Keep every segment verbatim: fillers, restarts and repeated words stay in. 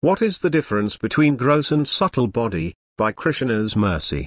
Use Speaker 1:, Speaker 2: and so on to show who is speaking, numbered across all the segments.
Speaker 1: What is the difference between gross and subtle body, by Krishna's mercy?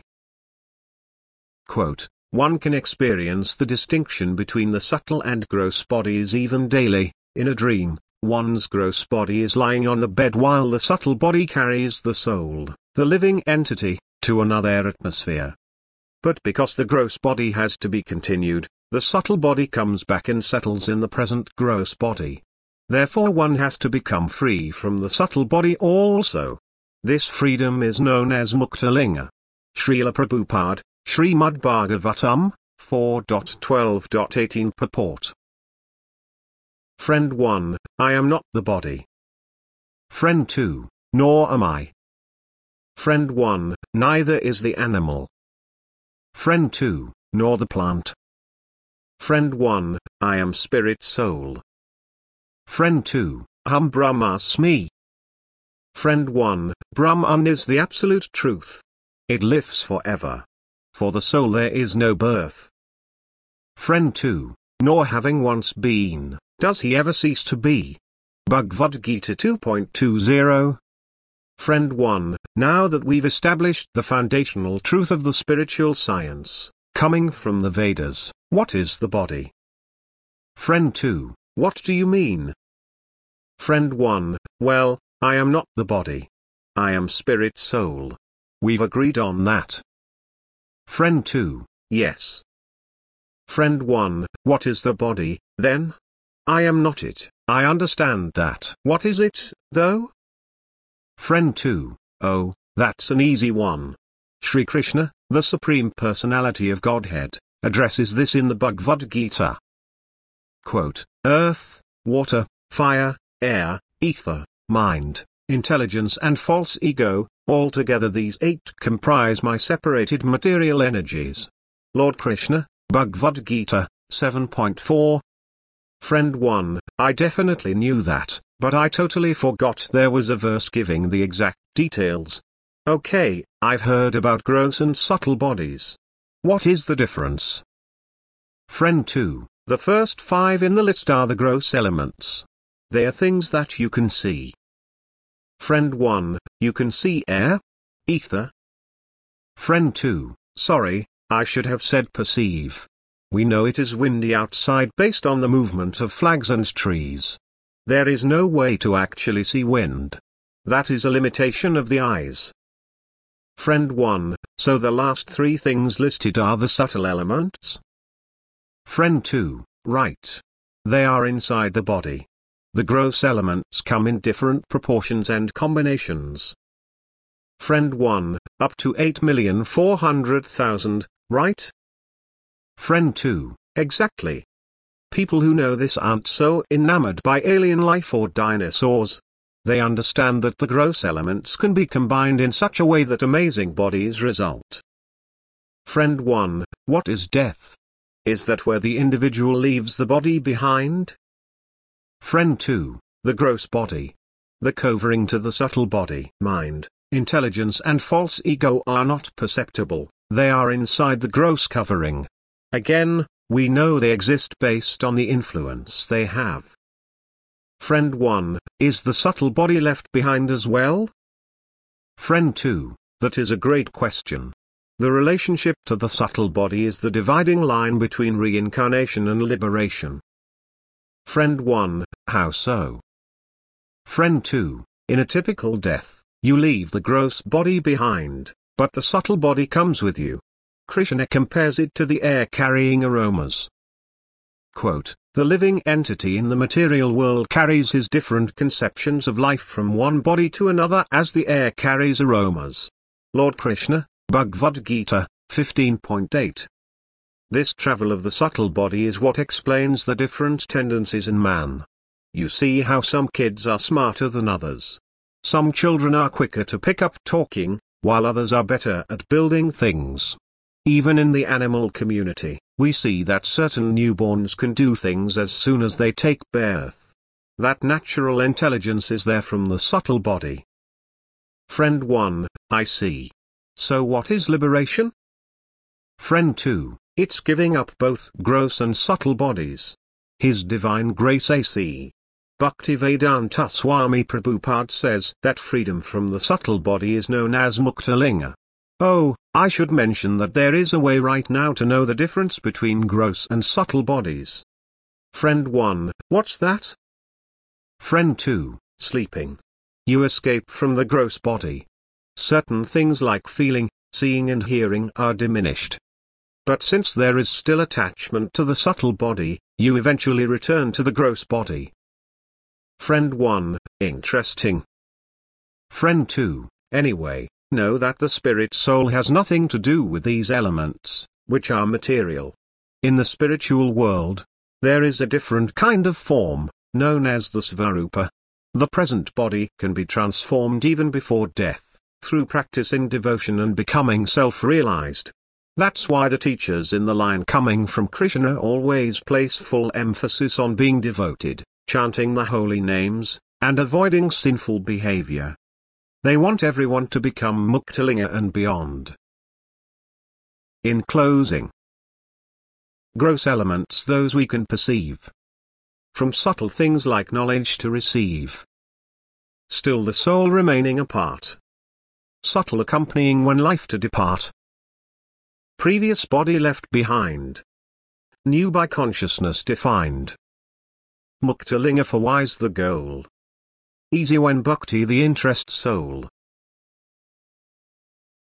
Speaker 1: Quote, one can experience the distinction between the subtle and gross bodies even daily. In a dream, one's gross body is lying on the bed while the subtle body carries the soul, the living entity, to another atmosphere. But because the gross body has to be continued, the subtle body comes back and settles in the present gross body. Therefore one has to become free from the subtle body also. This freedom is known as Muktalinga. Srila Prabhupada, Srimad Bhagavatam, four twelve eighteen Purport. Friend one, I am not the body. Friend two, nor am I. Friend one, neither is the animal. Friend two, nor the plant. Friend one, I am spirit soul. Friend two, Aham Brahmasmi. Friend one, Brahman is the absolute truth. It lives forever. For the soul there is no birth. Friend two, nor having once been, does he ever cease to be. Bhagavad Gita two point two zero. Friend one, now that we've established the foundational truth of the spiritual science, coming from the Vedas, what is the body? Friend two, what do you mean? Friend one, well, I am not the body. I am spirit soul. We've agreed on that. Friend two, yes. Friend one, what is the body, then? I am not it, I understand that. What is it, though? Friend two, oh, that's an easy one. Shri Krishna, the Supreme Personality of Godhead, addresses this in the Bhagavad Gita. Quote, earth, water, fire, air, ether, mind, intelligence and false ego, altogether these eight comprise my separated material energies. Lord Krishna, Bhagavad Gita, seven point four. Friend one, I definitely knew that, but I totally forgot there was a verse giving the exact details. Okay, I've heard about gross and subtle bodies. What is the difference? Friend two, the first five in the list are the gross elements. They are things that you can see. Friend one, you can see air? Ether? Friend two, sorry, I should have said perceive. We know it is windy outside based on the movement of flags and trees. There is no way to actually see wind. That is a limitation of the eyes. Friend one, so the last three things listed are the subtle elements? Friend two, right. They are inside the body. The gross elements come in different proportions and combinations. Friend one, up to eight million four hundred thousand, right? Friend two, exactly. People who know this aren't so enamored by alien life or dinosaurs. They understand that the gross elements can be combined in such a way that amazing bodies result. Friend one, what is death? Is that where the individual leaves the body behind? Friend two, the gross body. The covering to the subtle body. Mind, intelligence and false ego are not perceptible, they are inside the gross covering. Again, we know they exist based on the influence they have. Friend one, is the subtle body left behind as well? Friend two, that is a great question. The relationship to the subtle body is the dividing line between reincarnation and liberation. Friend one, how so? Friend two, in a typical death, you leave the gross body behind, but the subtle body comes with you. Krishna compares it to the air carrying aromas. Quote, the living entity in the material world carries his different conceptions of life from one body to another as the air carries aromas. Lord Krishna, Bhagavad Gita, fifteen point eight. This travel of the subtle body is what explains the different tendencies in man. You see how some kids are smarter than others. Some children are quicker to pick up talking, while others are better at building things. Even in the animal community, we see that certain newborns can do things as soon as they take birth. That natural intelligence is there from the subtle body. Friend one, I see. So what is liberation? Friend two, it's giving up both gross and subtle bodies. His divine grace A C. Bhaktivedanta Swami Prabhupada says that freedom from the subtle body is known as Muktalinga. Oh, I should mention that there is a way right now to know the difference between gross and subtle bodies. Friend one, what's that? Friend two, sleeping. You escape from the gross body. Certain things like feeling, seeing and hearing are diminished. But since there is still attachment to the subtle body, you eventually return to the gross body. Friend one, interesting. Friend two, anyway, know that the spirit soul has nothing to do with these elements, which are material. In the spiritual world, there is a different kind of form, known as the Svarupa. The present body can be transformed even before death, through practicing devotion and becoming self-realized. That's why the teachers in the line coming from Krishna always place full emphasis on being devoted, chanting the holy names, and avoiding sinful behavior. They want everyone to become Muktalinga and beyond. In closing, gross elements those we can perceive. From subtle things like knowledge to receive. Still the soul remaining apart. Subtle accompanying when life to depart. Previous body left behind. New by consciousness defined. Muktalinga for wise the goal. Easy when bhakti the interest soul.